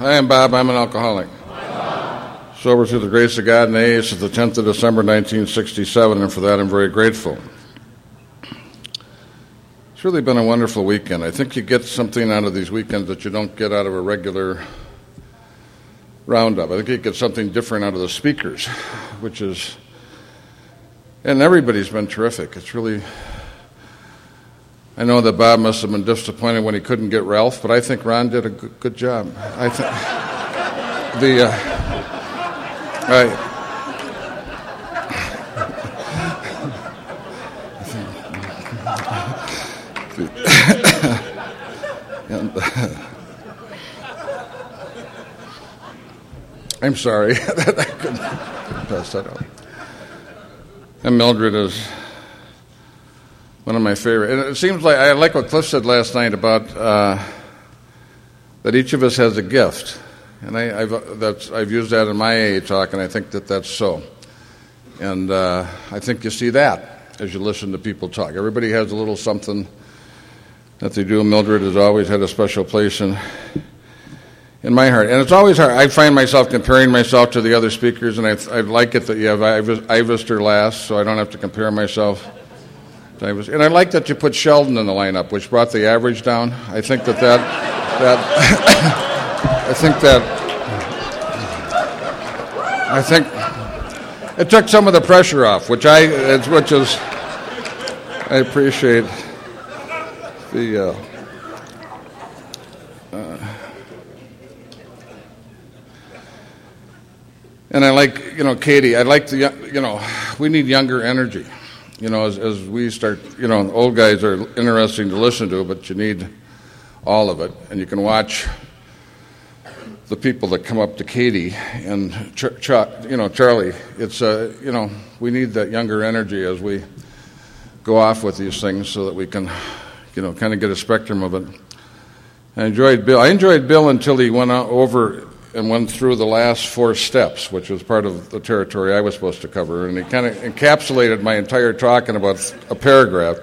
Hi, I'm Bob. I'm an alcoholic. Sober through the grace of God and AA since the 10th of December, 1967, and for that I'm very grateful. It's really been a wonderful weekend. I think you get something out of these weekends that you don't get out of a regular roundup. I think you get something different out of the speakers, and everybody's been terrific. It's really, I know that Bob must have been disappointed when he couldn't get Ralph, but I think Ron did a good job. I think I'm sorry that I couldn't pass that out. And Mildred is one of my favorite. And it seems like I like what Cliff said last night about that each of us has a gift. And I've used that in my AA talk, and I think that that's so. And I think you see that as you listen to people talk. Everybody has a little something that they do. Mildred has always had a special place in my heart. And it's always hard. I find myself comparing myself to the other speakers, and I like it that you have Ivester last, so I don't have to compare myself to Ivester. And I like that you put Sheldon in the lineup, which brought the average down. I think that I think it took some of the pressure off, which I appreciate the. And I like, Katie. I like we need younger energy. As we start, old guys are interesting to listen to, but you need all of it, and you can watch the people that come up to Katie and Charlie. It's we need that younger energy as we go off with these things, so that we can, kind of get a spectrum of it. I enjoyed Bill until he went over and went through the last 4 steps, which was part of the territory I was supposed to cover, and he kind of encapsulated my entire talk in about a paragraph.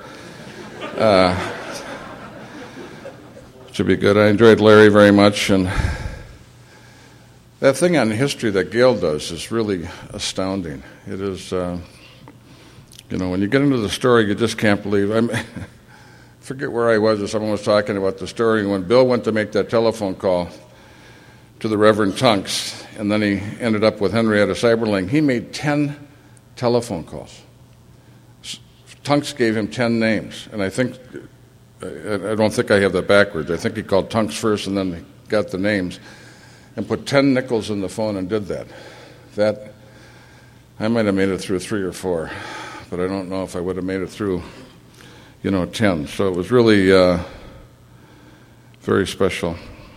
Should be good. I enjoyed Larry very much, and that thing on history that Gail does is really astounding. It is, when you get into the story, you just can't believe. I forget where I was, or someone was talking about the story when Bill went to make that telephone call to the Reverend Tunks, and then he ended up with Henrietta Seiberling. He made 10 telephone calls. Tunks gave him 10 names, and I don't think I have that backwards. I think he called Tunks first and then he got the names and put 10 nickels in the phone and did that. That, I might have made it through 3 or 4, but I don't know if I would have made it through, 10. So it was really very special.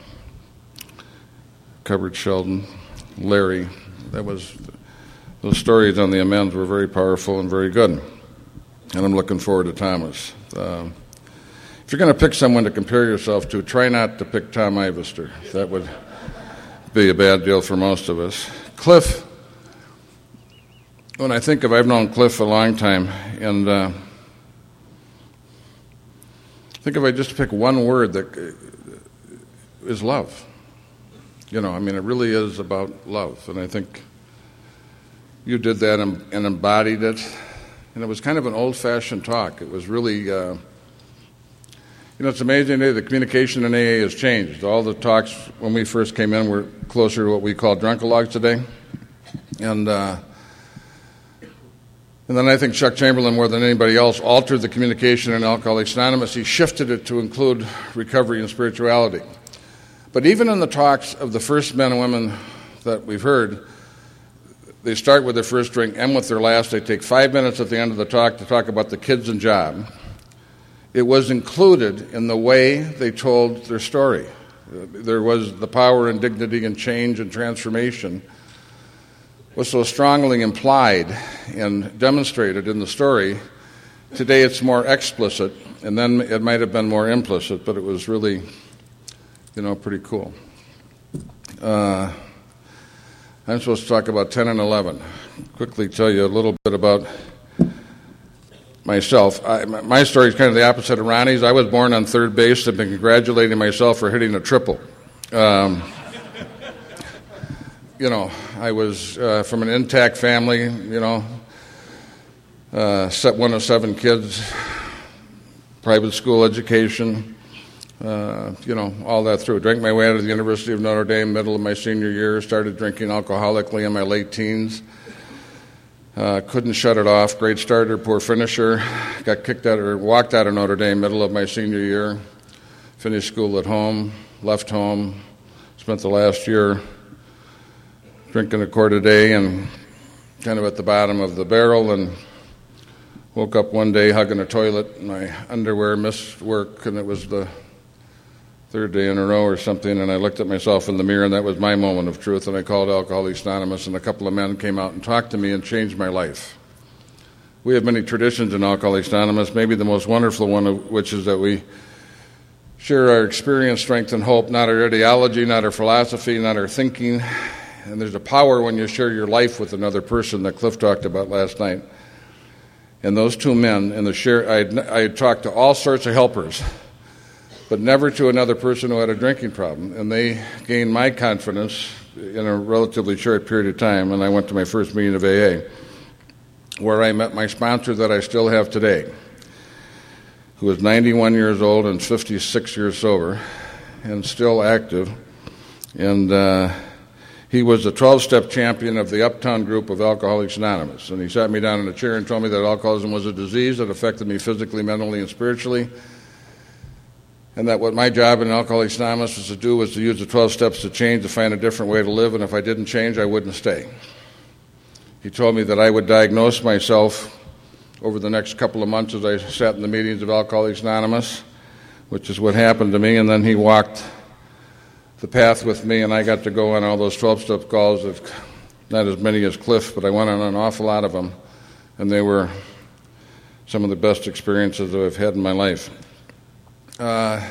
Covered Sheldon, Larry. Those stories on the amends were very powerful and very good. And I'm looking forward to Thomas. If you're going to pick someone to compare yourself to, try not to pick Tom Ivester. That would be a bad deal for most of us. Cliff, when I think of, I've known Cliff a long time, and I think if I just pick one word that is love. It really is about love, and I think you did that and embodied it. And it was kind of an old-fashioned talk. It was really, it's amazing today the communication in AA has changed. All the talks when we first came in were closer to what we call drunkalogs today. And then I think Chuck Chamberlain, more than anybody else, altered the communication in Alcoholics Anonymous. He shifted it to include recovery and spirituality. But even in the talks of the first men and women that we've heard, they start with their first drink, end with their last. They take 5 minutes at the end of the talk to talk about the kids and job. It was included in the way they told their story. There was the power and dignity and change and transformation was so strongly implied and demonstrated in the story. Today it's more explicit, and then it might have been more implicit, but it was really, pretty cool. I'm supposed to talk about 10 and 11. Quickly tell you a little bit about myself. My story is kind of the opposite of Ronnie's. I was born on third base. I've been congratulating myself for hitting a triple. I was from an intact family, one of 7 kids, private school education, all that through. Drank my way out of the University of Notre Dame, middle of my senior year, started drinking alcoholically in my late teens. Couldn't shut it off. Great starter, poor finisher. Got walked out of Notre Dame, middle of my senior year. Finished school at home, left home, spent the last year drinking a quart a day and kind of at the bottom of the barrel, and woke up one day hugging a toilet. My underwear missed work, and it was the 3rd day in a row or something, and I looked at myself in the mirror, and that was my moment of truth, and I called Alcoholics Anonymous, and a couple of men came out and talked to me and changed my life. We have many traditions in Alcoholics Anonymous, maybe the most wonderful one of which is that we share our experience, strength, and hope, not our ideology, not our philosophy, not our thinking, and there's a power when you share your life with another person that Cliff talked about last night. And those 2 men, I had talked to all sorts of helpers, but never to another person who had a drinking problem. And they gained my confidence in a relatively short period of time, and I went to my first meeting of AA, where I met my sponsor that I still have today, who is 91 years old and 56 years sober, and still active. And he was the 12-step champion of the Uptown group of Alcoholics Anonymous. And he sat me down in a chair and told me that alcoholism was a disease that affected me physically, mentally, and spiritually, and that what my job in Alcoholics Anonymous was to use the 12 steps to change, to find a different way to live, and if I didn't change, I wouldn't stay. He told me that I would diagnose myself over the next couple of months as I sat in the meetings of Alcoholics Anonymous, which is what happened to me, and then he walked the path with me, and I got to go on all those 12-step calls, not as many as Cliff, but I went on an awful lot of them, and they were some of the best experiences that I've had in my life. I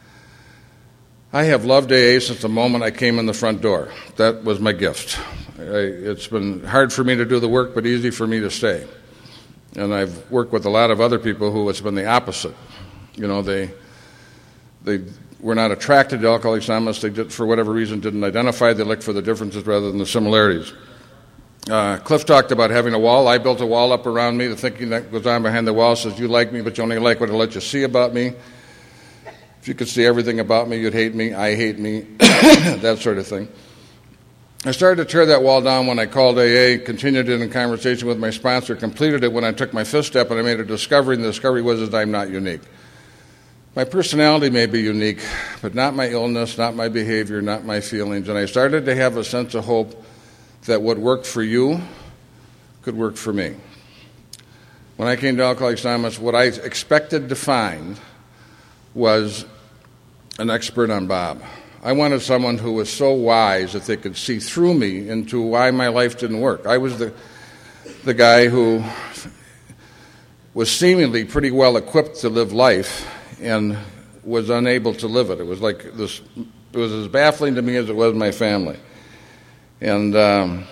have loved AA since the moment I came in the front door. That was my gift. It's been hard for me to do the work, but easy for me to stay. And I've worked with a lot of other people who it's been the opposite. They were not attracted to Alcoholics Anonymous. They for whatever reason, didn't identify. They looked for the differences rather than the similarities. Cliff talked about having a wall. I built a wall up around me. The thinking that goes on behind the wall says, you like me, but you only like what I let you see about me. If you could see everything about me, you'd hate me. I hate me. That sort of thing. I started to tear that wall down when I called AA, continued it in conversation with my sponsor, completed it when I took my 5th step, and I made a discovery, and the discovery was that I'm not unique. My personality may be unique, but not my illness, not my behavior, not my feelings. And I started to have a sense of hope that what worked for you could work for me. When I came to Alcoholics Anonymous, what I expected to find was an expert on Bob. I wanted someone who was so wise that they could see through me into why my life didn't work. I was the guy who was seemingly pretty well equipped to live life and was unable to live it. It was like this. It was as baffling to me as it was my family. And I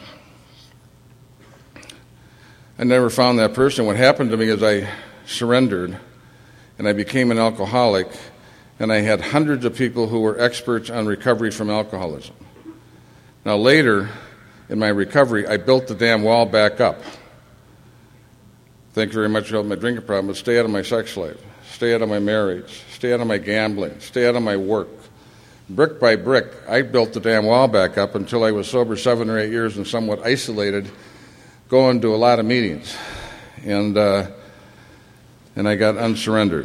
never found that person. What happened to me is I surrendered, and I became an alcoholic, and I had hundreds of people who were experts on recovery from alcoholism. Now later, in my recovery, I built the damn wall back up. Thank you very much for helping my drinking problem, but stay out of my sex life, stay out of my marriage, stay out of my gambling, stay out of my work. Brick by brick, I built the damn wall back up until I was sober 7 or 8 years and somewhat isolated, going to a lot of meetings. And I got unsurrendered.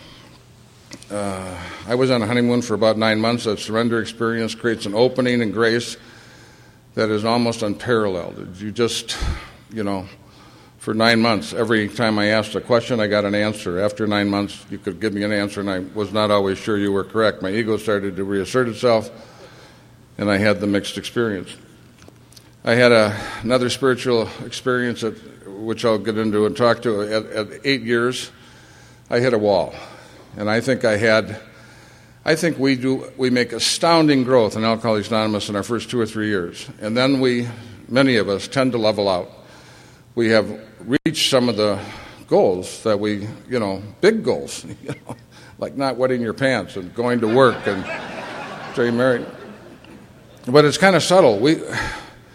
I was on a honeymoon for about 9 months. That surrender experience creates an opening in grace that is almost unparalleled. You just, for 9 months, every time I asked a question, I got an answer. After 9 months, you could give me an answer, and I was not always sure you were correct. My ego started to reassert itself, and I had the mixed experience. I had another spiritual experience, which I'll get into and talk to. At 8 years, I hit a wall. And I think we make astounding growth in Alcoholics Anonymous in our first 2 or 3 years. And then many of us tend to level out. We have reached some of the goals that big goals, like not wetting your pants and going to work and getting married. But it's kind of subtle.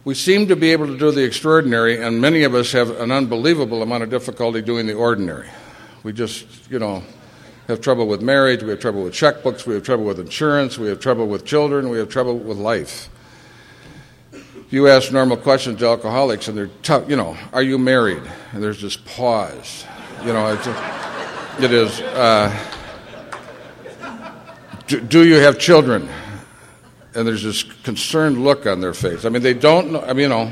We seem to be able to do the extraordinary, and many of us have an unbelievable amount of difficulty doing the ordinary. We just, have trouble with marriage, we have trouble with checkbooks, we have trouble with insurance, we have trouble with children, we have trouble with life. You ask normal questions to alcoholics, and they're tough. Are you married? And there's this pause. It is. Do you have children? And there's this concerned look on their face. I mean, they don't know.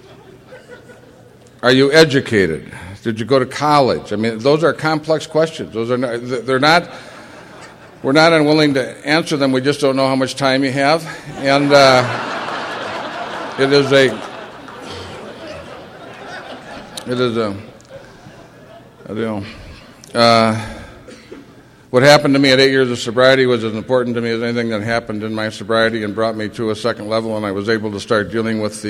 Are you educated? Did you go to college? I mean, those are complex questions. They're not. We're not unwilling to answer them. We just don't know how much time you have, and what happened to me at 8 years of sobriety was as important to me as anything that happened in my sobriety, and brought me to a second level, and I was able to start dealing with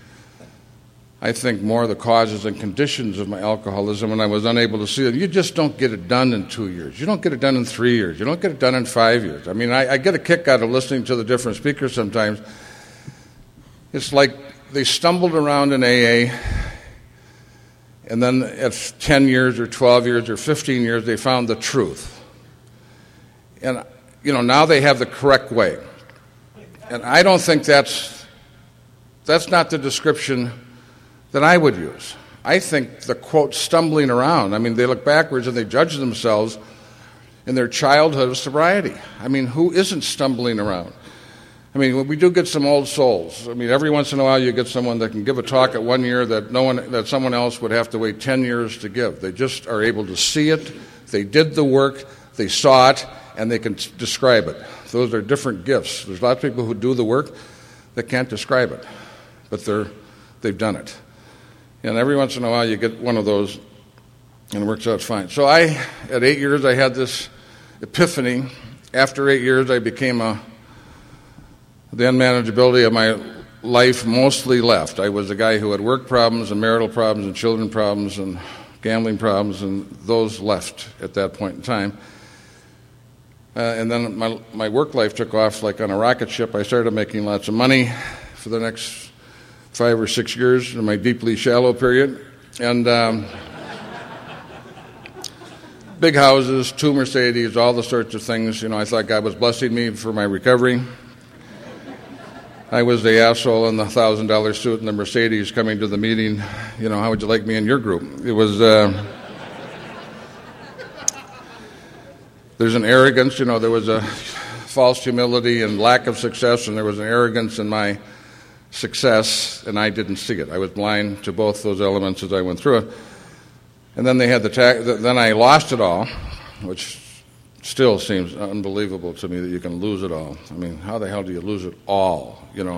more the causes and conditions of my alcoholism, and I was unable to see it. You just don't get it done in 2 years. You don't get it done in 3 years. You don't get it done in 5 years. I mean, I get a kick out of listening to the different speakers sometimes. It's like they stumbled around in AA, and then at 10 years or 12 years or 15 years, they found the truth. And, now they have the correct way. And I don't think that's not the description that I would use. I think the quote stumbling around, I mean, they look backwards and they judge themselves in their childhood of sobriety. I mean, who isn't stumbling around? I mean, we do get some old souls. I mean, every once in a while you get someone that can give a talk at 1 year that someone else would have to wait 10 years to give. They just are able to see it. They did the work. They saw it, and they can describe it. Those are different gifts. There's lots of people who do the work that can't describe it, but they've done it. And every once in a while you get one of those, and it works out fine. So at 8 years, I had this epiphany. After 8 years, I became the unmanageability of my life mostly left. I was a guy who had work problems and marital problems and children problems and gambling problems, and those left at that point in time. And then my work life took off like on a rocket ship. I started making lots of money for the next 5 or 6 years in my deeply shallow period. And big houses, 2 Mercedes, all the sorts of things. I thought God was blessing me for my recovery. I was the asshole in the $1,000 suit and the Mercedes coming to the meeting. How would you like me in your group? It was... There's an arrogance, there was a false humility and lack of success, and there was an arrogance in my success, and I didn't see it. I was blind to both those elements as I went through it. And then they had then I lost it all, which still seems unbelievable to me that you can lose it all. I mean, how the hell do you lose it all?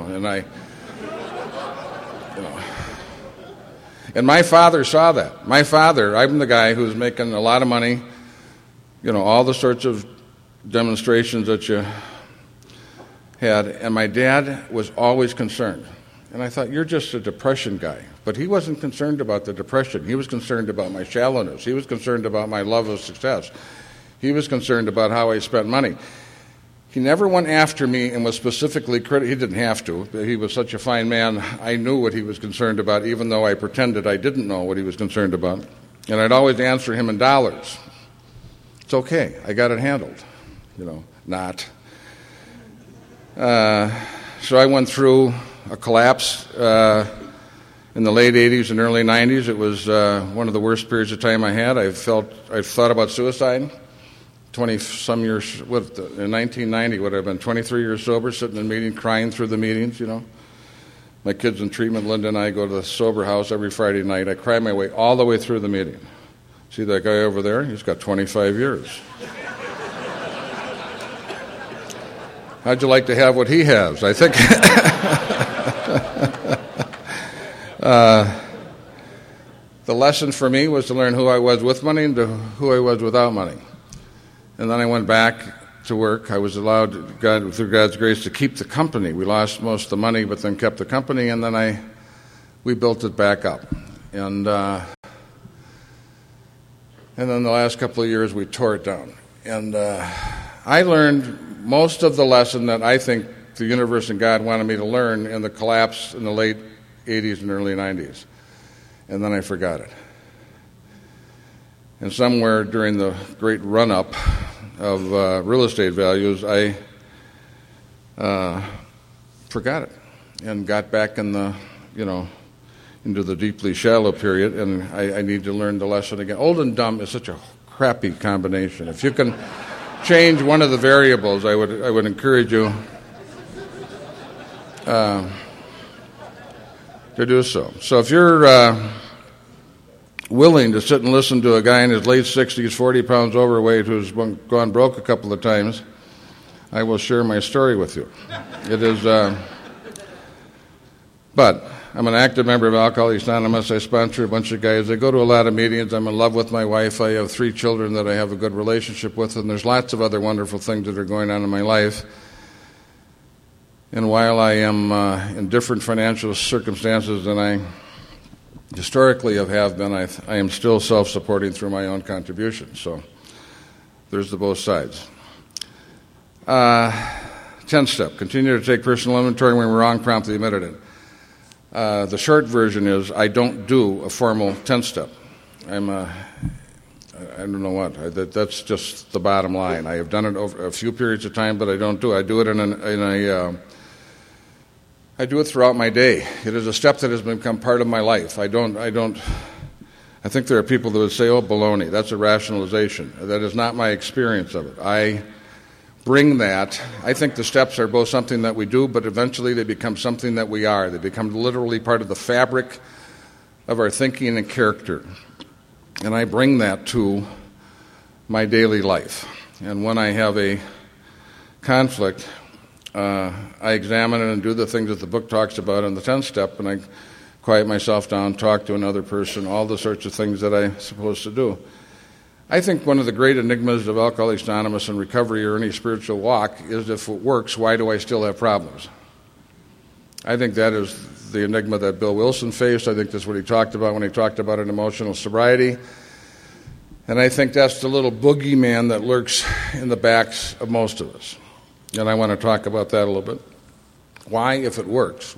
And my father saw that. My father, I'm the guy who's making a lot of money, all the sorts of demonstrations that you had, and my dad was always concerned. And I thought, you're just a depression guy. But he wasn't concerned about the depression. He was concerned about my shallowness. He was concerned about my love of success. He was concerned about how I spent money. He never went after me and was specifically critical. He didn't have to. He was such a fine man. I knew what he was concerned about, even though I pretended I didn't know what he was concerned about. And I'd always answer him in dollars. It's okay. I got it handled. Not. So I went through a collapse in the late 80s and early 90s. It was one of the worst periods of time I had. I thought about suicide. 20-some years, in 1990, would have been 23 years sober, sitting in a meeting, crying through the meetings, My kids in treatment, Linda and I go to the sober house every Friday night. I cry my way all the way through the meeting. See that guy over there? He's got 25 years. How'd you like to have what he has? I think the lesson for me was to learn who I was with money and who I was without money. And then I went back to work. I was allowed, through God's grace, to keep the company. We lost most of the money, but then kept the company, and then we built it back up. And then the last couple of years, we tore it down. And I learned most of the lesson that I think the universe and God wanted me to learn in the collapse in the late 80s and early 90s. And then I forgot it. And somewhere during the great run-up of real estate values, I forgot it and got back in the, into the deeply shallow period, and I need to learn the lesson again. Old and dumb is such a crappy combination. If you can change one of the variables, I would encourage you to do so. So if you're willing to sit and listen to a guy in his late 60s, 40 pounds overweight, who's gone broke a couple of times, I will share my story with you. It is, but I'm an active member of Alcoholics Anonymous. I sponsor a bunch of guys. I go to a lot of meetings. I'm in love with my wife. I have 3 children that I have a good relationship with, and there's lots of other wonderful things that are going on in my life. And while I am in different financial circumstances than I historically have been, I am still self-supporting through my own contributions. So there's the both sides. 10th step, continue to take personal inventory. When we're wrong, promptly admitted it. The short version is I don't do a formal 10th step. I don't know what. That's just the bottom line. I have done it over a few periods of time, but I don't do it. I do it I do it throughout my day. It is a step that has become part of my life. I think there are people that would say, oh, baloney, that's a rationalization. That is not my experience of it. I bring that. I think the steps are both something that we do, but eventually they become something that we are. They become literally part of the fabric of our thinking and character. And I bring that to my daily life. And when I have a conflict, I examine it and do the things that the book talks about in the 10th step, and I quiet myself down, talk to another person, all the sorts of things that I'm supposed to do. I think one of the great enigmas of Alcoholics Anonymous and recovery or any spiritual walk is if it works, why do I still have problems? I think that is the enigma that Bill Wilson faced. I think that's what he talked about when he talked about an emotional sobriety. And I think that's the little boogeyman that lurks in the backs of most of us. And I want to talk about that a little bit. Why, if it works?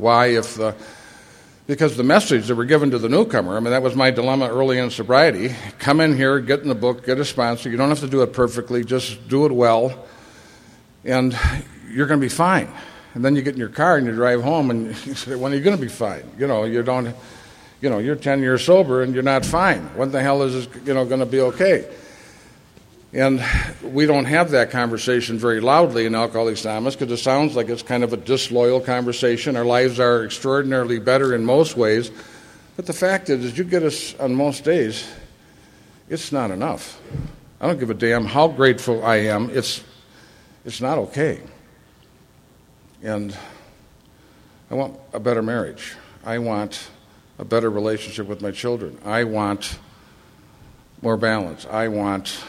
Because the message that we're given to the newcomer, that was my dilemma early in sobriety. Come in here, get in the book, get a sponsor. You don't have to do it perfectly, just do it well, and you're going to be fine. And then you get in your car and you drive home, and you say, when are you going to be fine? You're 10 years sober and you're not fine. When the hell is this, going to be okay? And we don't have that conversation very loudly in Alcoholics Anonymous because it sounds like it's kind of a disloyal conversation. Our lives are extraordinarily better in most ways. But the fact is you get us on most days, it's not enough. I don't give a damn how grateful I am. It's not okay. And I want a better marriage. I want a better relationship with my children. I want more balance. I want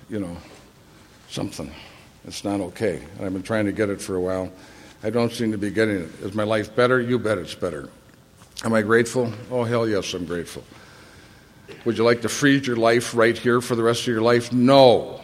something. It's not okay. And I've been trying to get it for a while. I don't seem to be getting it. Is my life better? You bet it's better. Am I grateful? Oh, hell yes, I'm grateful. Would you like to freeze your life right here for the rest of your life? No.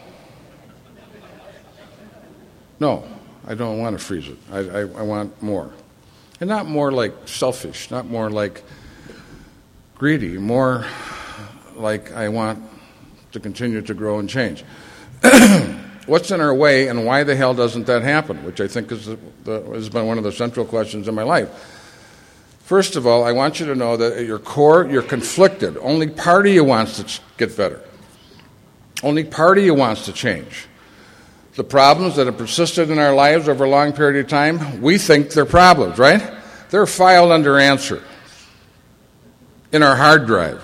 No, I don't want to freeze it. I want more. And not more like selfish, not more like greedy, more like I want to continue to grow and change. What's in our way, and why the hell doesn't that happen? Which I think has been one of the central questions in my life. First of all, I want you to know that at your core, you're conflicted. Only part of you wants to get better. Only part of you wants to change. The problems that have persisted in our lives over a long period of time, we think they're problems, right? They're filed under answer in our hard drive.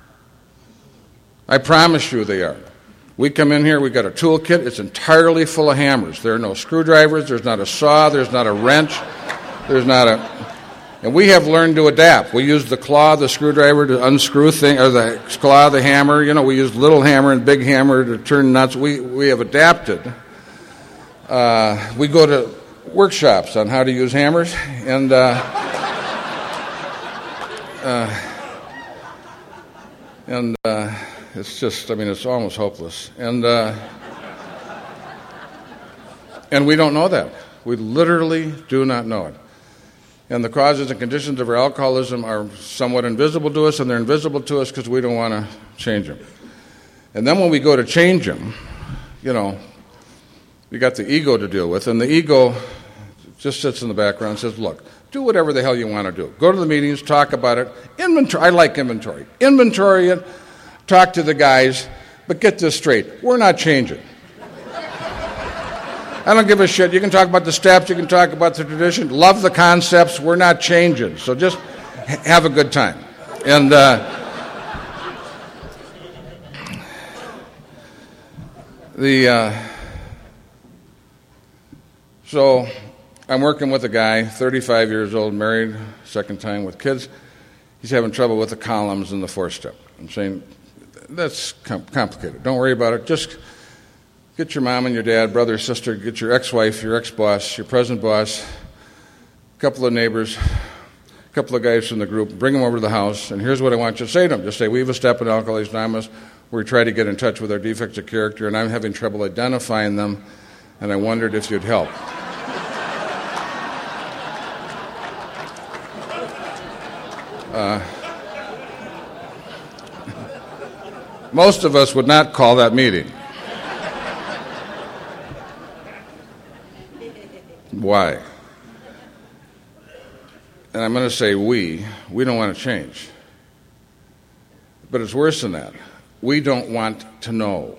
I promise you they are. We come in here, we've got a toolkit, it's entirely full of hammers. There are no screwdrivers, there's not a saw, there's not a wrench, and we have learned to adapt. We use the claw, the screwdriver to unscrew things, or the claw, the hammer. We use little hammer and big hammer to turn nuts. We have adapted. We go to workshops on how to use hammers, and it's just, it's almost hopeless. And we don't know that. We literally do not know it. And the causes and conditions of our alcoholism are somewhat invisible to us, and they're invisible to us because we don't want to change them. And then when we go to change them, we got the ego to deal with, and the ego just sits in the background and says, look, do whatever the hell you want to do. Go to the meetings, talk about it. Inventory. I like inventory. Inventory it, talk to the guys, but get this straight. We're not changing. I don't give a shit. You can talk about the steps. You can talk about the tradition. Love the concepts. We're not changing. So just have a good time. And so I'm working with a guy, 35 years old, married, second time with kids. He's having trouble with the columns in the 4-step. I'm saying, that's complicated. Don't worry about it. Just get your mom and your dad, brother, sister, get your ex-wife, your ex-boss, your present boss, a couple of neighbors, a couple of guys from the group, bring them over to the house, and here's what I want you to say to them. Just say, we have a step in Alcoholics Anonymous where we try to get in touch with our defects of character, and I'm having trouble identifying them, and I wondered if you'd help. Most of us would not call that meeting. Why? And I'm going to say we don't want to change. But it's worse than that. We don't want to know.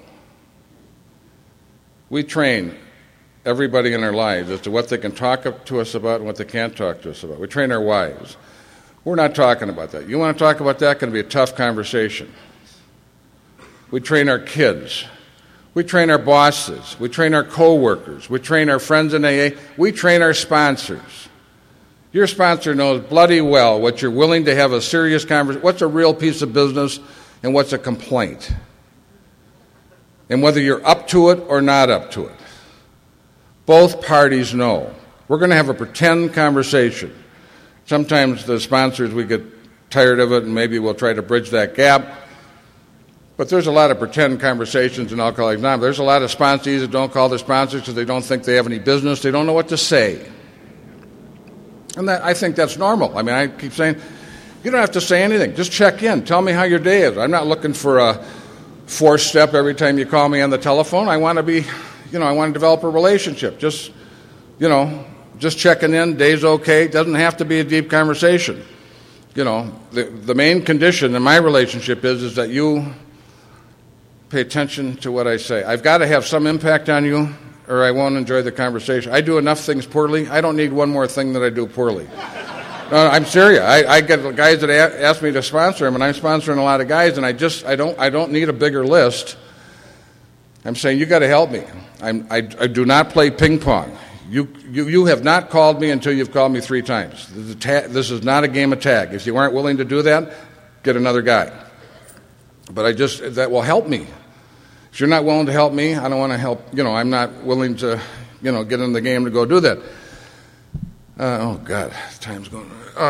We train everybody in our lives as to what they can talk to us about and what they can't talk to us about. We train our wives. We're not talking about that. You want to talk about that? Going to be a tough conversation. We train our kids. We train our bosses. We train our coworkers. We train our friends in AA. We train our sponsors. Your sponsor knows bloody well what you're willing to have a serious conversation, what's a real piece of business, and what's a complaint. And whether you're up to it or not up to it. Both parties know. We're going to have a pretend conversation. Sometimes the sponsors, we get tired of it, and maybe we'll try to bridge that gap. But there's a lot of pretend conversations in Alcoholics Anonymous. There's a lot of sponsees that don't call their sponsors because they don't think they have any business. They don't know what to say. And I think that's normal. I mean, I keep saying, you don't have to say anything. Just check in. Tell me how your day is. I'm not looking for a 4-step every time you call me on the telephone. I want to I want to develop a relationship. Just checking in. Day's okay. It doesn't have to be a deep conversation. The main condition in my relationship is that you pay attention to what I say. I've got to have some impact on you, or I won't enjoy the conversation. I do enough things poorly. I don't need one more thing that I do poorly. No, I'm serious. I get guys that ask me to sponsor them, and I'm sponsoring a lot of guys, and I don't need a bigger list. I'm saying, you got to help me. I do not play ping pong. You have not called me until you've called me 3 times. This is not a game of tag. If you aren't willing to do that, get another guy. But that will help me. If you're not willing to help me, I don't want to help. I'm not willing to, get in the game to go do that. Oh, God, time's going.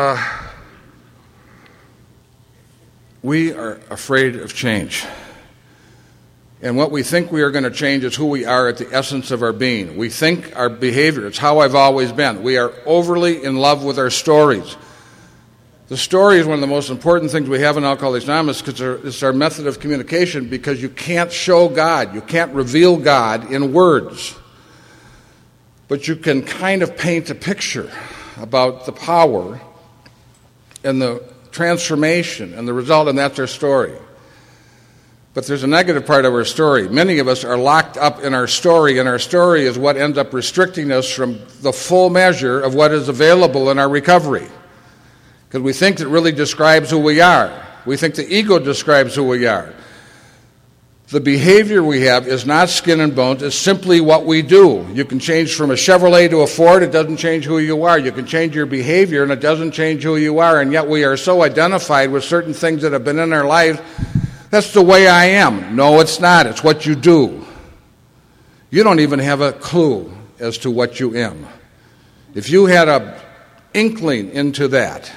We are afraid of change. And what we think we are going to change is who we are at the essence of our being. We think our behavior, it's how I've always been. We are overly in love with our stories. The story is one of the most important things we have in Alcoholics Anonymous because it's our method of communication, because you can't show God. You can't reveal God in words. But you can kind of paint a picture about the power and the transformation and the result, and that's our story. But there's a negative part of our story. Many of us are locked up in our story, and our story is what ends up restricting us from the full measure of what is available in our recovery. Because we think it really describes who we are. We think the ego describes who we are. The behavior we have is not skin and bones. It's simply what we do. You can change from a Chevrolet to a Ford. It doesn't change who you are. You can change your behavior, and it doesn't change who you are. And yet we are so identified with certain things that have been in our life. That's the way I am. No, it's not. It's what you do. You don't even have a clue as to what you am. If you had an inkling into that,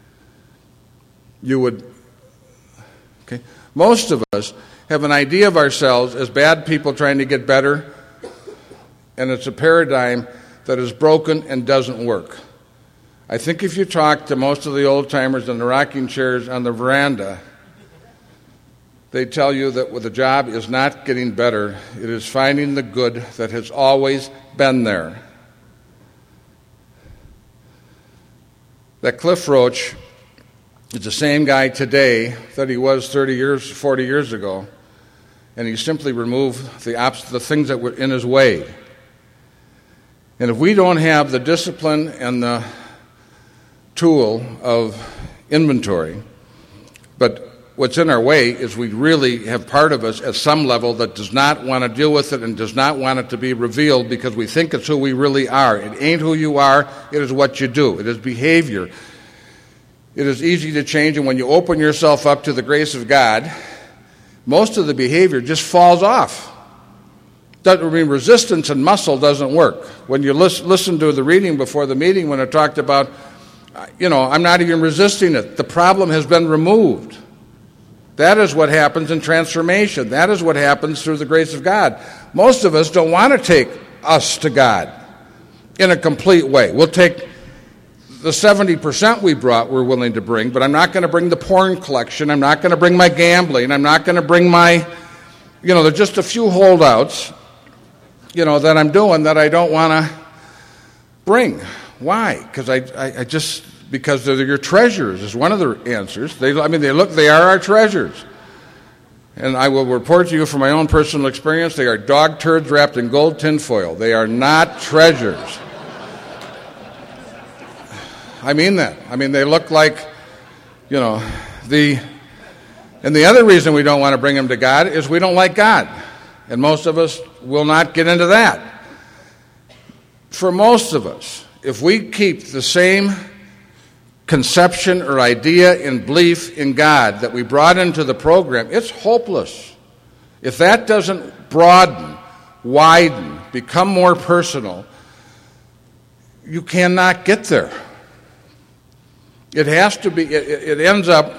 you would. Okay. Most of us have an idea of ourselves as bad people trying to get better, and it's a paradigm that is broken and doesn't work. I think if you talk to most of the old-timers in the rocking chairs on the veranda, they tell you that the job is not getting better. It is finding the good that has always been there. That Cliff Roach is the same guy today that he was 40 years ago, and he simply removed the things that were in his way. And if we don't have the discipline and the tool of inventory, but what's in our way is we really have part of us at some level that does not want to deal with it and does not want it to be revealed because we think it's who we really are. It ain't who you are, it is what you do. It is behavior. It is easy to change, and when you open yourself up to the grace of God, most of the behavior just falls off. Resistance and muscle doesn't work. When you listen to the reading before the meeting when it talked about, I'm not even resisting it. The problem has been removed. That is what happens in transformation. That is what happens through the grace of God. Most of us don't want to take us to God in a complete way. We'll take the 70% we're willing to bring, but I'm not going to bring the porn collection. I'm not going to bring my gambling. I'm not going to bring my, there's just a few holdouts, that I'm doing that I don't want to bring. Why? Because because they're your treasures is one of the answers. They are our treasures. And I will report to you from my own personal experience, they are dog turds wrapped in gold tinfoil. They are not treasures. I mean that. They look like, and the other reason we don't want to bring them to God is we don't like God. And most of us will not get into that. For most of us, if we keep the same conception or idea and belief in God that we brought into the program, it's hopeless. If that doesn't broaden, widen, become more personal, you cannot get there. It has to be, it ends up,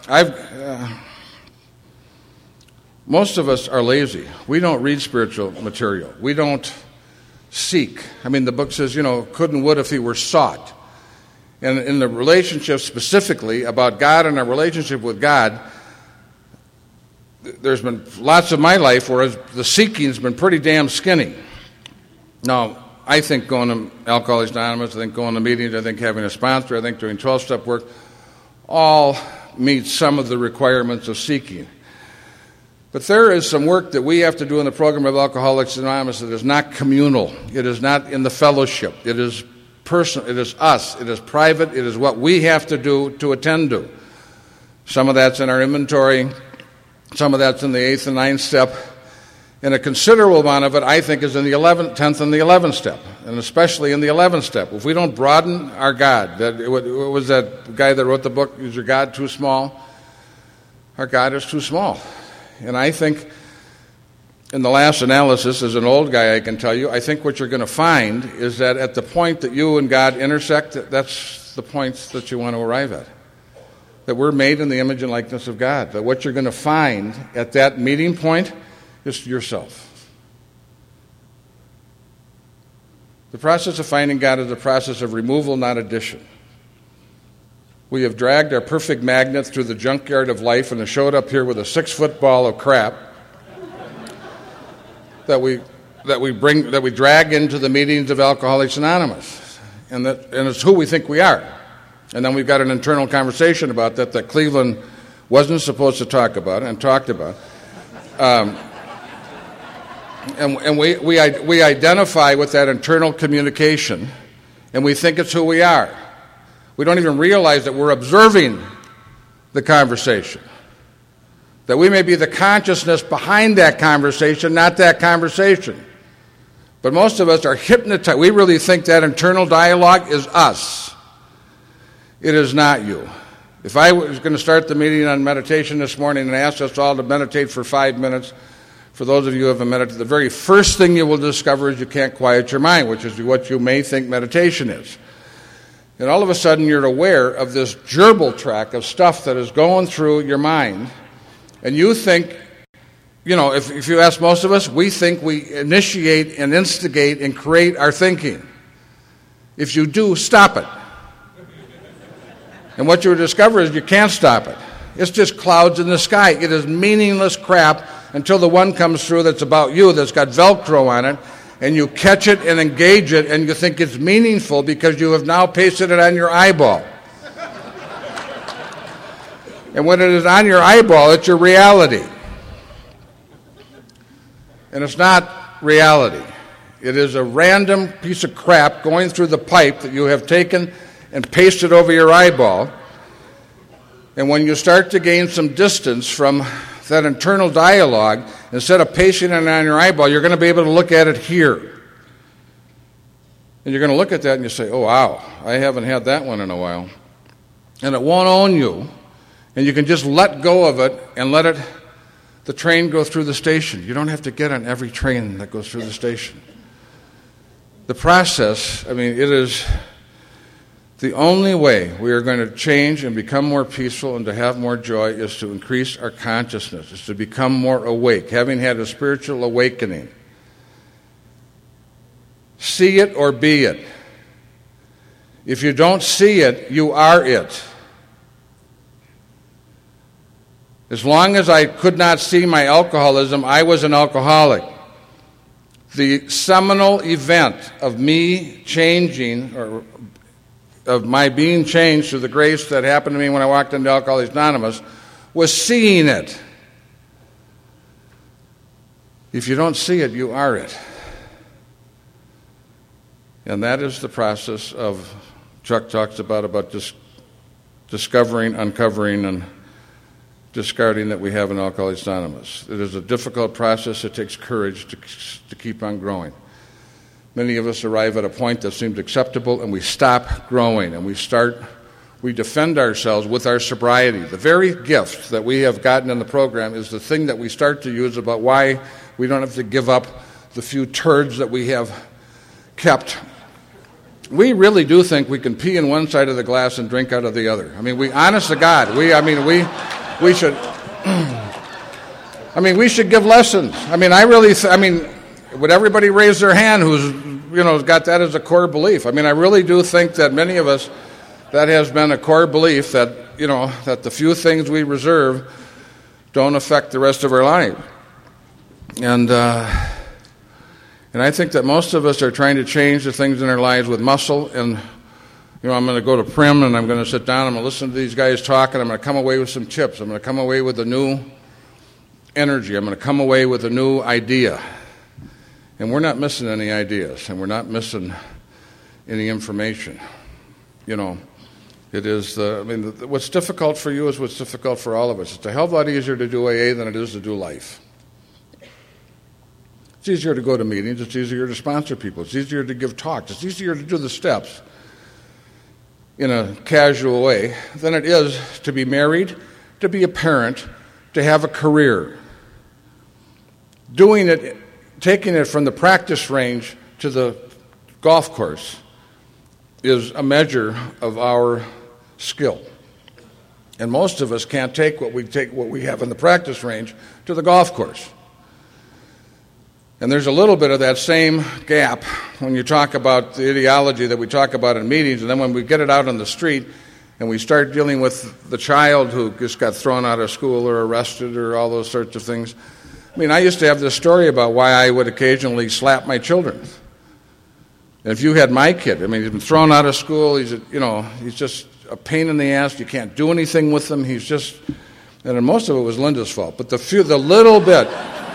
most of us are lazy. We don't read spiritual material. We don't seek. The book says, could and would if he were sought. And in the relationship specifically about God and our relationship with God, there's been lots of my life where the seeking's been pretty damn skinny. Now, I think going to Alcoholics Anonymous, I think going to meetings, I think having a sponsor, I think doing 12-step work, all meet some of the requirements of seeking. But there is some work that we have to do in the program of Alcoholics Anonymous that is not communal. It is not in the fellowship. It is personal. It is us. It is private. It is what we have to do to attend to. Some of that's in our inventory. Some of that's in the 8th and 9th step. And a considerable amount of it, I think, is in the 10th and the 11th step, and especially in the 11th step. If we don't broaden our God, what was that guy that wrote the book, Is Your God Too Small? Our God is too small. And I think in the last analysis, as an old guy I can tell you, I think what you're going to find is that at the point that you and God intersect, that's the point that you want to arrive at. That we're made in the image and likeness of God. That what you're going to find at that meeting point is yourself. The process of finding God is a process of removal, not addition. We have dragged our perfect magnet through the junkyard of life and have showed up here with a 6-foot ball of crap that we drag into the meetings of Alcoholics Anonymous, and it's who we think we are. And then we've got an internal conversation about that Cleveland wasn't supposed to talk about and talked about. And we identify with that internal communication, and we think it's who we are. We don't even realize that we're observing the conversation. That we may be the consciousness behind that conversation, not that conversation. But most of us are hypnotized. We really think that internal dialogue is us. It is not you. If I was going to start the meeting on meditation this morning and ask us all to meditate for 5 minutes, for those of you who haven't meditated, the very first thing you will discover is you can't quiet your mind, which is what you may think meditation is. And all of a sudden you're aware of this gerbil track of stuff that is going through your mind, and you think, if you ask most of us, we think we initiate and instigate and create our thinking. If you do, stop it. And what you discover is you can't stop it. It's just clouds in the sky. It is meaningless crap until the one comes through that's about you, that's got Velcro on it, and you catch it and engage it, and you think it's meaningful because you have now pasted it on your eyeball. And when it is on your eyeball, it's your reality. And it's not reality. It is a random piece of crap going through the pipe that you have taken and pasted over your eyeball. And when you start to gain some distance from that internal dialogue, instead of pasting it on your eyeball, you're going to be able to look at it here. And you're going to look at that and you say, oh, wow, I haven't had that one in a while. And it won't own you. And you can just let go of it and let the train go through the station. You don't have to get on every train that goes through the station. The process, it is the only way we are going to change and become more peaceful and to have more joy is to increase our consciousness, is to become more awake, having had a spiritual awakening. See it or be it. If you don't see it, you are it. As long as I could not see my alcoholism, I was an alcoholic. The seminal event of me changing, or of my being changed through the grace that happened to me when I walked into Alcoholics Anonymous, was seeing it. If you don't see it, you are it. And that is the process of, Chuck talks about discovering, uncovering, and discarding that we have in Alcoholics Anonymous. It is a difficult process. It takes courage to keep on growing. Many of us arrive at a point that seems acceptable, and we stop growing, and we defend ourselves with our sobriety. The very gift that we have gotten in the program is the thing that we start to use about why we don't have to give up the few turds that we have kept. We really do think we can pee in one side of the glass and drink out of the other. We honest to God, we should. We should give lessons. Would everybody raise their hand who's got that as a core belief? I really do think that many of us, that has been a core belief that that the few things we reserve don't affect the rest of our life. And I think that most of us are trying to change the things in our lives with muscle. And I'm going to go to Prim and I'm going to sit down. I'm going to listen to these guys talk, and I'm going to come away with some tips. I'm going to come away with a new energy. I'm going to come away with a new idea. And we're not missing any ideas, and we're not missing any information. It is what's difficult for you is what's difficult for all of us. It's a hell of a lot easier to do AA than it is to do life. It's easier to go to meetings. It's easier to sponsor people. It's easier to give talks. It's easier to do the steps in a casual way than it is to be married, to be a parent, to have a career. Doing it, taking it from the practice range to the golf course is a measure of our skill. And most of us can't take what we have in the practice range to the golf course. And there's a little bit of that same gap when you talk about the ideology that we talk about in meetings, and then when we get it out on the street and we start dealing with the child who just got thrown out of school or arrested or all those sorts of things. I used to have this story about why I would occasionally slap my children. And if you had my kid, he's been thrown out of school, he's just a pain in the ass, you can't do anything with him, and most of it was Linda's fault, but the little bit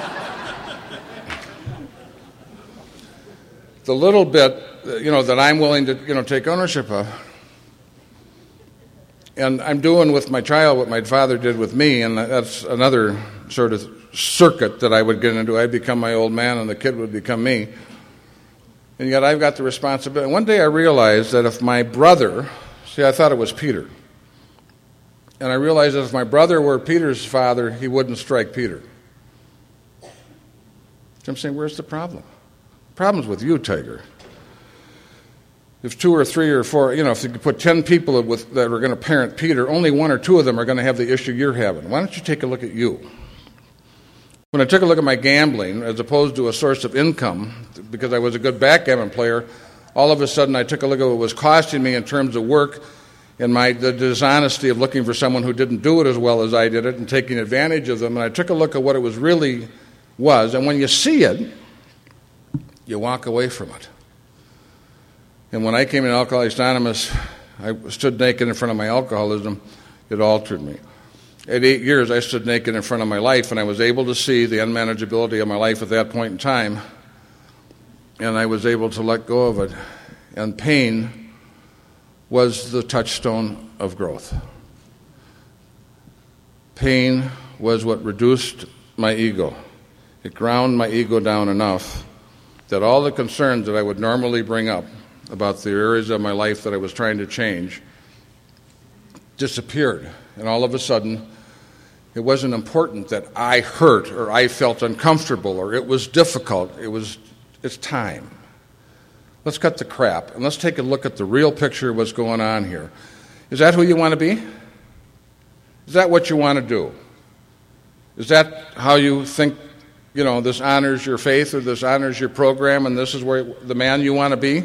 that I'm willing to take ownership of. And I'm doing with my child what my father did with me, and that's another sort of circuit that I would get into. I'd become my old man, and the kid would become me. And yet I've got the responsibility. One day I realized that if my brother, I thought it was Peter, and I realized that if my brother were Peter's father, he wouldn't strike Peter. So I'm saying, where's the problem? The problem's with you, Tiger. If 2 or 3 or 4, if you could put 10 people that are going to parent Peter, only 1 or 2 of them are going to have the issue you're having. Why don't you take a look at you? When I took a look at my gambling, as opposed to a source of income, because I was a good backgammon player, all of a sudden I took a look at what it was costing me in terms of work and the dishonesty of looking for someone who didn't do it as well as I did it and taking advantage of them. And I took a look at what it really was. And when you see it, you walk away from it. And when I came in Alcoholics Anonymous, I stood naked in front of my alcoholism. It altered me. At 8 years, I stood naked in front of my life, and I was able to see the unmanageability of my life at that point in time, and I was able to let go of it. And pain was the touchstone of growth. Pain was what reduced my ego. It ground my ego down enough that all the concerns that I would normally bring up about the areas of my life that I was trying to change disappeared. And all of a sudden, it wasn't important that I hurt or I felt uncomfortable or it was difficult. It's time. Let's cut the crap and let's take a look at the real picture of what's going on here. Is that who you want to be? Is that what you want to do? Is that how you think, this honors your faith or this honors your program and this is where the man you want to be?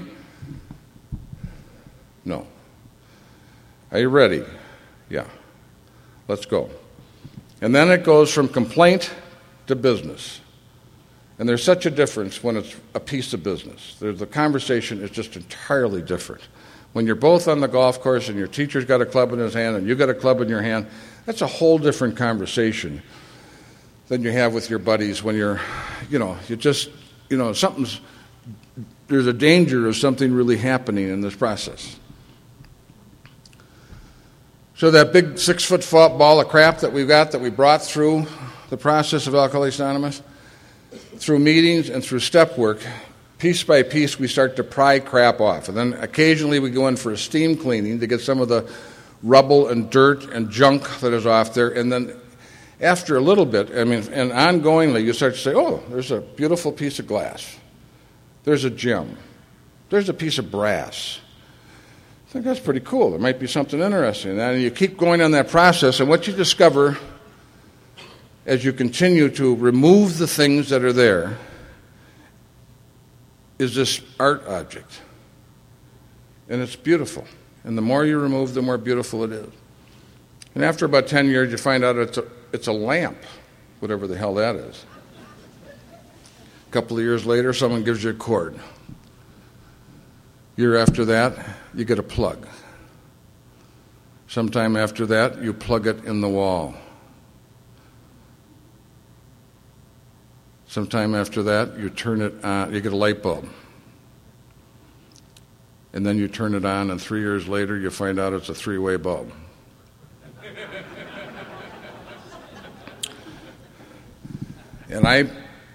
No. Are you ready? Yeah. Let's go. And then it goes from complaint to business. And there's such a difference when it's a piece of business. The conversation is just entirely different. When you're both on the golf course and your teacher's got a club in his hand and you got a club in your hand, that's a whole different conversation than you have with your buddies when there's a danger of something really happening in this process. So that big 6-foot ball of crap that we brought through the process of Alcoholics Anonymous, through meetings and through step work, piece by piece we start to pry crap off. And then occasionally we go in for a steam cleaning to get some of the rubble and dirt and junk that is off there. And then after a little bit, and ongoingly, you start to say, oh, there's a beautiful piece of glass. There's a gem. There's a piece of brass. I think that's pretty cool. There might be something interesting. And you keep going on that process, and what you discover as you continue to remove the things that are there is this art object. And it's beautiful. And the more you remove, the more beautiful it is. And after about 10 years, you find out it's a lamp, whatever the hell that is. A couple of years later, someone gives you a cord. Year after that, you get a plug. Sometime after that, you plug it in the wall. Sometime after that, you turn it on, you get a light bulb. And then you turn it on, and 3 years later, you find out it's a 3-way bulb. And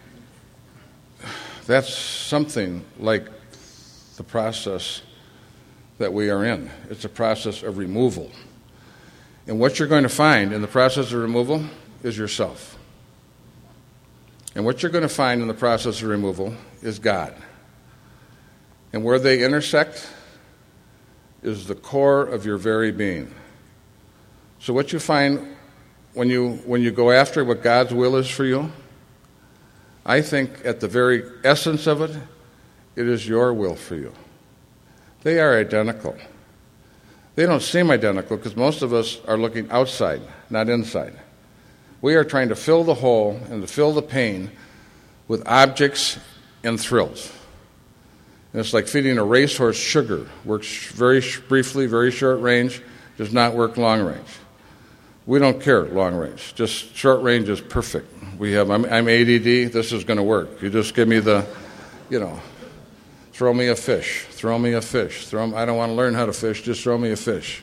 that's something like the process that we are in. It's a process of removal. And what you're going to find in the process of removal is yourself. And what you're going to find in the process of removal is God. And where they intersect is the core of your very being. So what you find when you go after what God's will is for you, I think at the very essence of it, it is your will for you. They are identical. They don't seem identical because most of us are looking outside, not inside. We are trying to fill the hole and to fill the pain with objects and thrills. And it's like feeding a racehorse sugar. Works very briefly, very short range, does not work long range. We don't care long range. Just short range is perfect. I'm ADD, this is going to work. You just give me throw me a fish. Throw me a fish. I don't want to learn how to fish, just throw me a fish.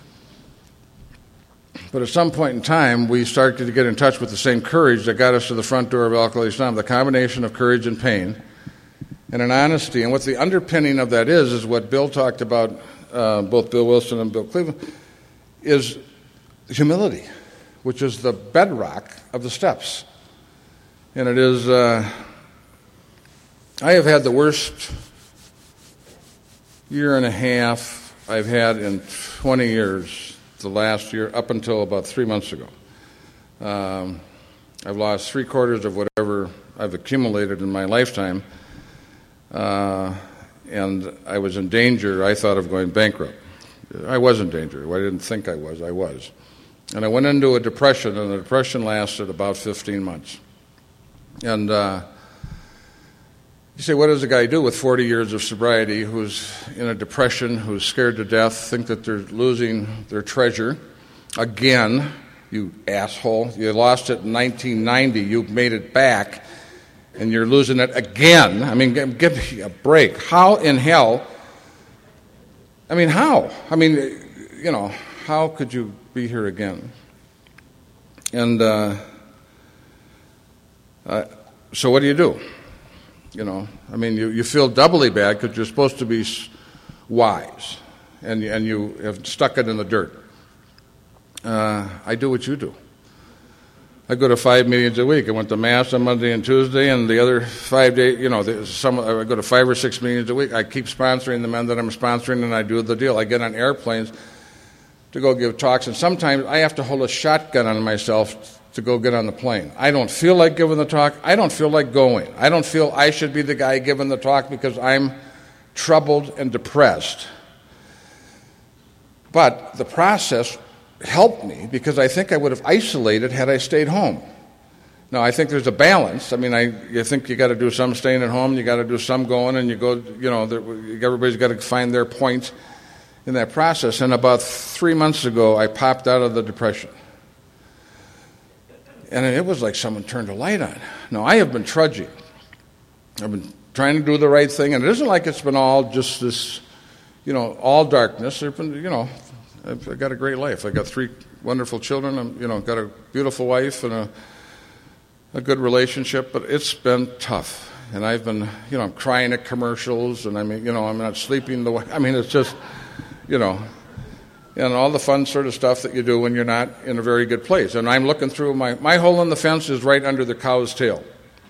But at some point in time, we started to get in touch with the same courage that got us to the front door of Alcoholics Anonymous, the combination of courage and pain, and an honesty. And what the underpinning of that is what Bill talked about, both Bill Wilson and Bill Cleveland, is humility, which is the bedrock of the steps. And it is, I have had the worst year and a half I've had in 20 years, the last year, up until about 3 months ago. I've lost 3/4 of whatever I've accumulated in my lifetime, and I was in danger, I thought, of going bankrupt. I was in danger. I didn't think I was. I was. And I went into a depression, and the depression lasted about 15 months. And you say, what does a guy do with 40 years of sobriety who's in a depression, who's scared to death, think that they're losing their treasure? Again, you asshole. You lost it in 1990. You made it back, and you're losing it again. I mean, give me a break. How in hell? I mean, how? I mean, you know, how could you be here again? And so what do? You know, I mean, you feel doubly bad because you're supposed to be wise, and you have stuck it in the dirt. I do what you do. I go to 5 meetings a week. I went to Mass on Monday and Tuesday, and the other 5 days, you know, I go to 5 or 6 meetings a week. I keep sponsoring the men that I'm sponsoring, and I do the deal. I get on airplanes to go give talks, and sometimes I have to hold a shotgun on myself to go get on the plane. I don't feel like giving the talk. I don't feel like going. I don't feel I should be the guy giving the talk because I'm troubled and depressed. But the process helped me because I think I would have isolated had I stayed home. Now, I think there's a balance. I mean, you think you got to do some staying at home, you got to do some going, and you go, you know, everybody's got to find their point in that process. And about 3 months ago, I popped out of the depression. And it was like someone turned a light on. Now, I have been trudging. I've been trying to do the right thing, and it isn't like it's been all just this, you know, all darkness. There's been, you know, I've got a great life. I've got 3 wonderful children. I'm, you know, got a beautiful wife and a good relationship, but it's been tough. And I've been, you know, I'm crying at commercials, and I mean, you know, I'm not sleeping the way. I mean, it's just, you know, and all the fun sort of stuff that you do when you're not in a very good place. And I'm looking through my hole in the fence is right under the cow's tail.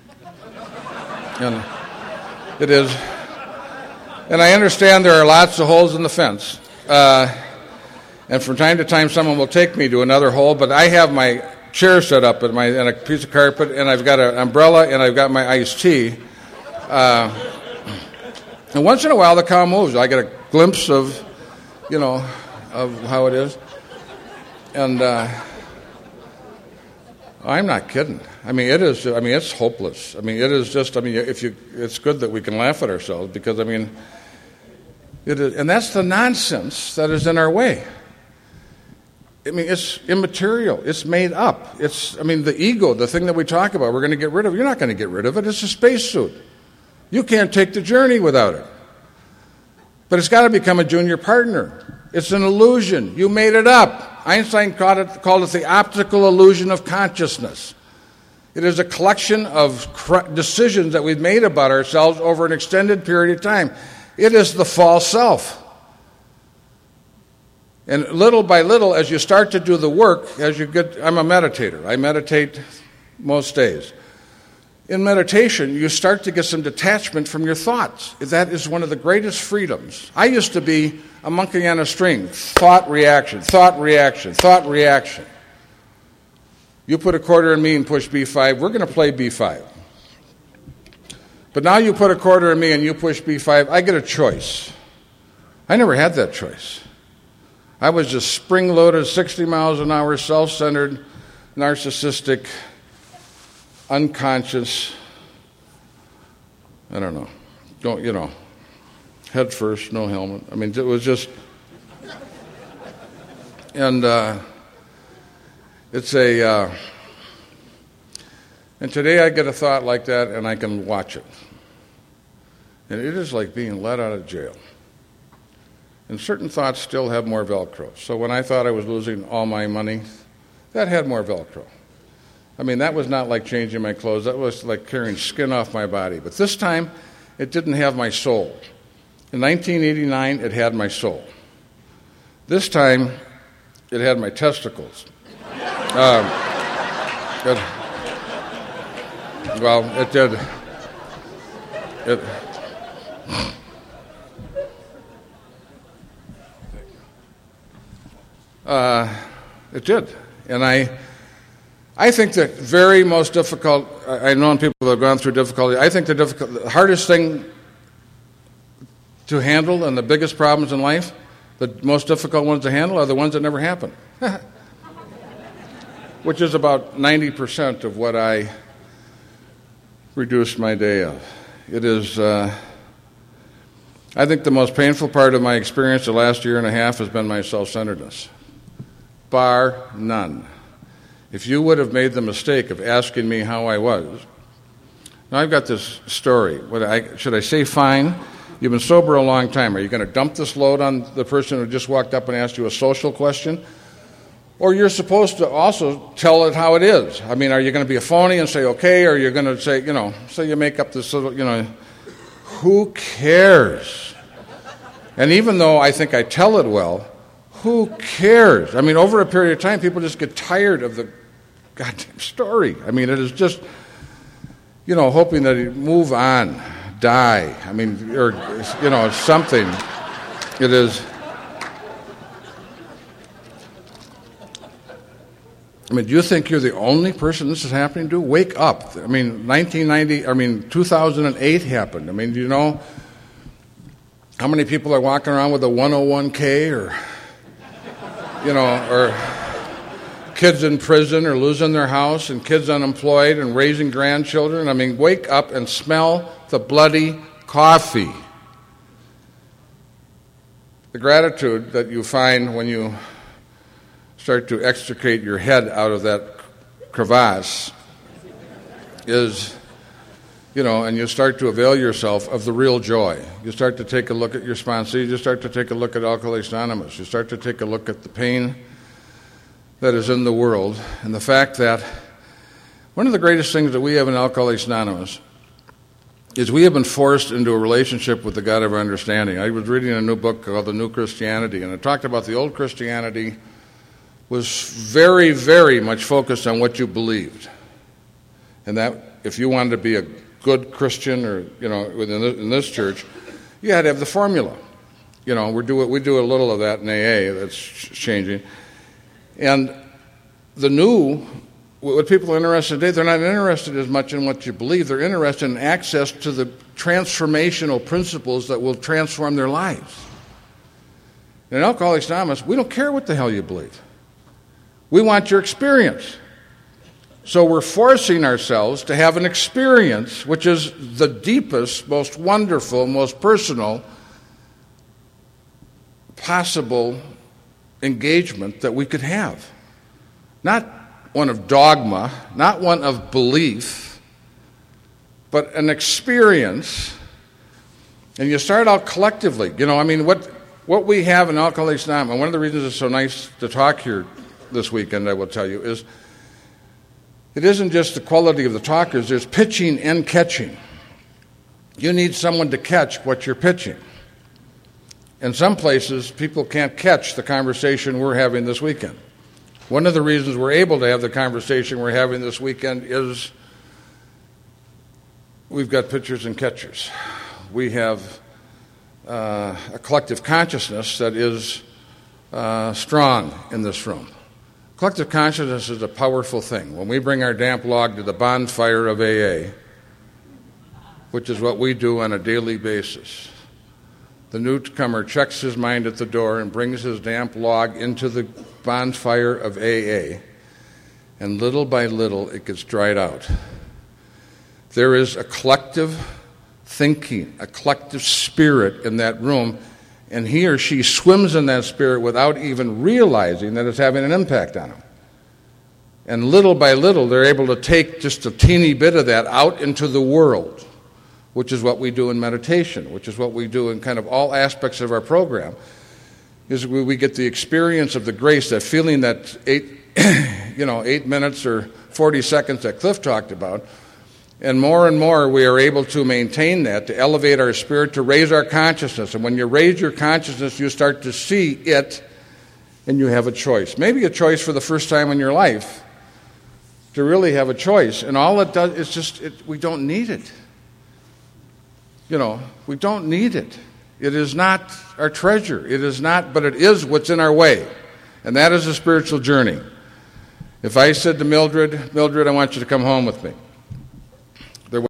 And it is. And I understand there are lots of holes in the fence. And from time to time, someone will take me to another hole, but I have my chair set up and a piece of carpet, and I've got an umbrella, and I've got my iced tea. And once in a while, the cow moves. I get a glimpse of, you know, of how it is. And I'm not kidding. I mean, it is. I mean, it's hopeless. I mean, it is just. I mean, it's good that we can laugh at ourselves because I mean, it is, and that's the nonsense that is in our way. I mean, it's immaterial. It's made up. I mean, the ego, the thing that we talk about, we're going to get rid of. You're not going to get rid of it. It's a spacesuit. You can't take the journey without it. But it's got to become a junior partner. It's an illusion. You made it up. Einstein called it the optical illusion of consciousness. It is a collection of decisions that we've made about ourselves over an extended period of time. It is the false self. And little by little, as you start to do the work, I'm a meditator. I meditate most days. In meditation, you start to get some detachment from your thoughts. That is one of the greatest freedoms. I used to be a monkey on a string. Thought, reaction, thought, reaction, thought, reaction. You put a quarter in me and push B5, we're going to play B5. But now you put a quarter in me and you push B5, I get a choice. I never had that choice. I was just spring-loaded, 60 miles an hour, self-centered, narcissistic, unconscious, I don't know, head first, no helmet. I mean, it was just, and it's and today I get a thought like that and I can watch it. And it is like being let out of jail. And certain thoughts still have more Velcro. So when I thought I was losing all my money, that had more Velcro. I mean, that was not like changing my clothes. That was like carrying skin off my body. But this time, it didn't have my soul. In 1989, it had my soul. This time, it had my testicles. It did. It did. And I think the very most difficult, I've known people that have gone through difficulty, I think the hardest thing to handle and the biggest problems in life The most difficult ones to handle are the ones that never happen, which is about 90% of what I reduced my day of. It is, I think the most painful part of my experience the last year and a half has been my self-centeredness, bar none. If you would have made the mistake of asking me how I was, now I've got this story. Should I say fine? You've been sober a long time. Are you going to dump this load on the person who just walked up and asked you a social question? Or you're supposed to also tell it how it is. I mean, are you going to be a phony and say, okay, or you're going to say, so you make up this little, who cares? And even though I think I tell it well, who cares? I mean, over a period of time, people just get tired of the goddamn story. I mean, it is just, hoping that you move on. Die. I mean, or, something. It is. I mean, do you think you're the only person this is happening to? Wake up. I mean, 2008 happened. I mean, do you know how many people are walking around with a 101k or kids in prison or losing their house and kids unemployed and raising grandchildren? I mean, wake up and smell the bloody coffee. The gratitude that you find when you start to extricate your head out of that crevasse is, and you start to avail yourself of the real joy. You start to take a look at your sponsor. You start to take a look at Alcoholics Anonymous. You start to take a look at the pain that is in the world, and the fact that one of the greatest things that we have in Alcoholics Anonymous is we have been forced into a relationship with the God of our understanding. I was reading a new book called The New Christianity, and it talked about the old Christianity was very, very much focused on what you believed. And that if you wanted to be a good Christian or, in this church, you had to have the formula. We do a little of that in AA that's changing. And what people are interested in today, they're not interested as much in what you believe. They're interested in access to the transformational principles that will transform their lives. In Alcoholics Anonymous, we don't care what the hell you believe. We want your experience. So we're forcing ourselves to have an experience which is the deepest, most wonderful, most personal possible engagement that we could have. Not one of dogma, not one of belief, but an experience. And you start out collectively. What we have in Alcoholics Anonymous, and one of the reasons it's so nice to talk here this weekend, I will tell you, is it isn't just the quality of the talkers, there's pitching and catching. You need someone to catch what you're pitching. In some places, people can't catch the conversation we're having this weekend. One of the reasons we're able to have the conversation we're having this weekend is we've got pitchers and catchers. We have a collective consciousness that is strong in this room. Collective consciousness is a powerful thing. When we bring our damp log to the bonfire of AA, which is what we do on a daily basis, the newcomer checks his mind at the door and brings his damp log into the bonfire of AA, and little by little it gets dried out. There is a collective thinking, a collective spirit in that room, and he or she swims in that spirit without even realizing that it's having an impact on them. And little by little, they're able to take just a teeny bit of that out into the world, which is what we do in meditation, which is what we do in kind of all aspects of our program, is we get the experience of the grace, that feeling that 8 minutes or 40 seconds that Cliff talked about. And more we are able to maintain that, to elevate our spirit, to raise our consciousness. And when you raise your consciousness, you start to see it, and you have a choice. Maybe a choice for the first time in your life, to really have a choice. And all it does is just, we don't need it. We don't need it. It is not our treasure. It is not, but it is what's in our way. And that is a spiritual journey. If I said to Mildred, I want you to come home with me.